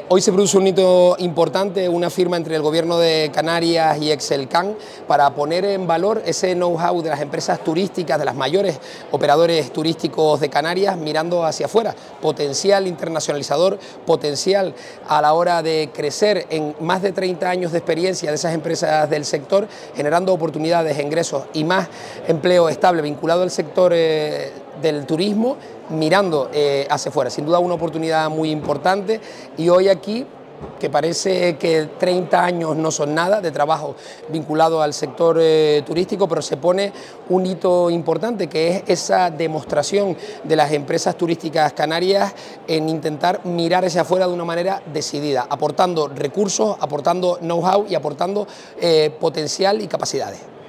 Hoy se produce un hito importante, una firma entre el Gobierno de Canarias y Excelcan para poner en valor ese know-how de las empresas turísticas, de las mayores operadores turísticos de Canarias, mirando hacia afuera. Potencial internacionalizador, potencial a la hora de crecer en más de 30 años de experiencia de esas empresas del sector, generando oportunidades, ingresos y más empleo estable vinculado al sector del turismo, mirando hacia afuera. Sin duda una oportunidad muy importante, y hoy aquí, que parece que 30 años no son nada de trabajo vinculado al sector turístico, pero se pone un hito importante, que es esa demostración de las empresas turísticas canarias en intentar mirar hacia afuera de una manera decidida, aportando recursos, aportando know-how y aportando potencial y capacidades.